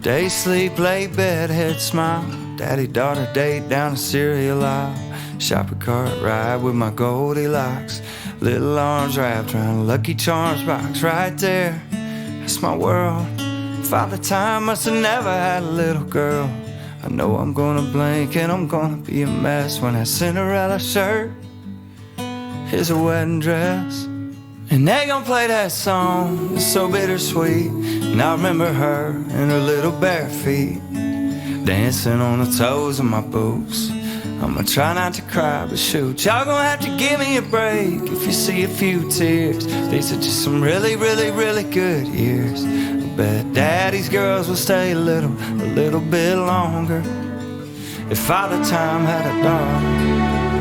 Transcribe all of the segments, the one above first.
Day sleep, late bed, head smile. Daddy, daughter, date down a cereal aisle. Shopping cart ride with my Goldilocks. Little arms wrapped around a Lucky Charms box. Right there, that's my world. Father Time must have never had a little girl. I know I'm gonna blink and I'm gonna be a mess when that Cinderella shirt is a wedding dress. And they gon' play that song, it's so bittersweet. And I remember her and her little bare feet, dancing on the toes of my boots. I'ma try not to cry, but shoot, y'all gon' have to give me a break if you see a few tears. These are just some really, really, really good years. I bet Daddy's girls will stay a little bit longer if Father Time had a daughter.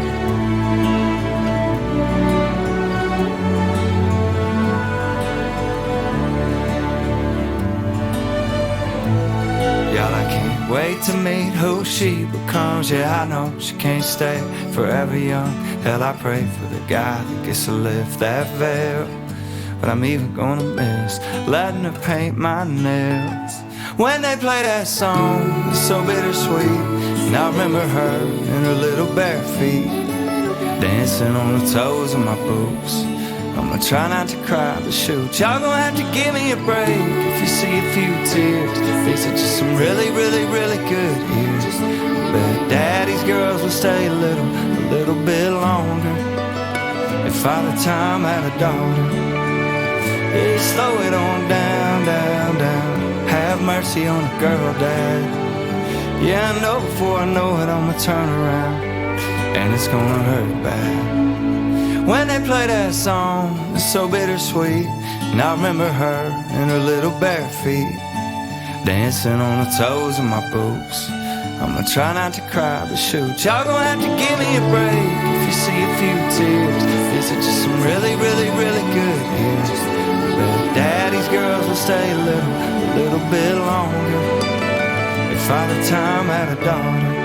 Wait to meet who she becomes. Yeah, I know she can't stay forever young. Hell, I pray for the guy that gets to lift that veil. But I'm even gonna miss letting her paint my nails. When they play that song, it's so bittersweet. And I remember her and her little bare feet, dancing on the toes of my boots. I'ma try not to cry, but shoot, y'all gon' have to give me a break if you see a few tears. These are just some really, really, really good years. But Daddy's girls will stay a little bit longer if Father Time had a daughter. Hey, slow it on down, down, down. Have mercy on a girl, Dad. Yeah, I know before I know it, I'ma turn around and it's gonna hurt bad. When they play that song, it's so bittersweet. And I remember her and her little bare feet, dancing on the toes of my boots. I'ma try not to cry, but shoot, y'all gon' have to give me a break if you see a few tears. These are just some really, really, really good years. But Daddy's girls will stay a little bit longer if Father Time had a daughter.